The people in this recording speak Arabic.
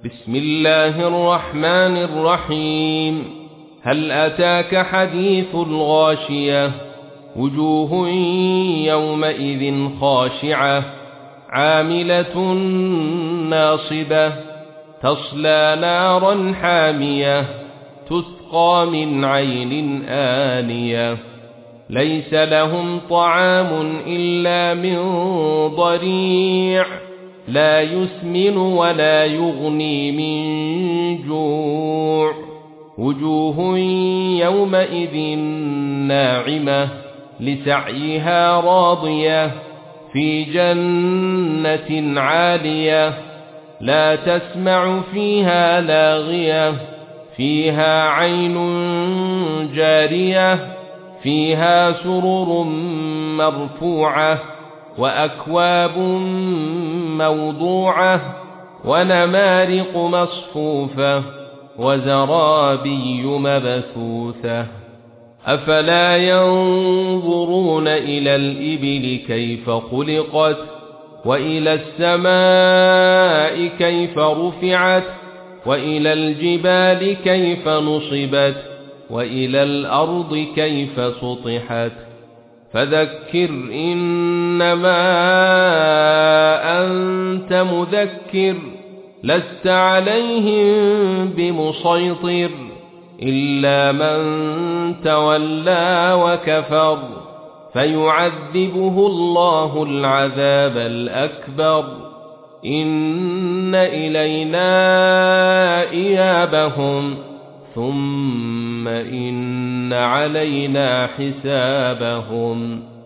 بسم الله الرحمن الرحيم. هل أتاك حديث الغاشية؟ وجوه يومئذ خاشعة عاملة ناصبة تصلى نارا حامية تسقى من عين آنية ليس لهم طعام إلا من ضريع لا يسمن ولا يغني من جوع وجوه يومئذ ناعمة لسعيها راضية في جنة عالية لا تسمع فيها لاغية فيها عين جارية فيها سرر مرفوعة وأكواب موضوعة ونمارق مصفوفة وزرابي مبثوثة أفلا ينظرون إلى الإبل كيف خلقت وإلى السماء كيف رفعت وإلى الجبال كيف نصبت وإلى الأرض كيف سطحت فذكر إنما أنت مذكر لست عليهم بمسيطر إلا من تولى وكفر فيعذبه الله العذاب الأكبر إن إلينا إيابهم ثم إن علينا حسابهم